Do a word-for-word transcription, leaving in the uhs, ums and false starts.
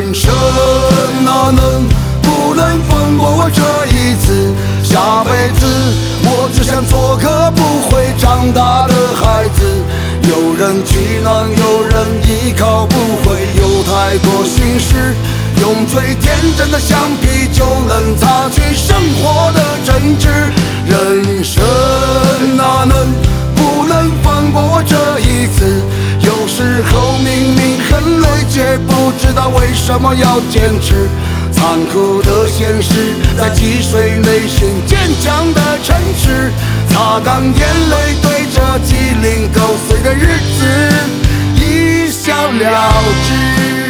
人生哪能不能放过我这一次？下辈子我只想做个不会长大的孩子。有人取暖，有人依靠，不会有太多心事。用最天真的橡皮就能擦去生活的真挚。人生哪能不能放过我这一次？有时候明明很累，却不知道为什么要坚持。残酷的现实在积水内寻坚强的城市，擦干眼泪，对着鸡零狗碎的日子一笑了之。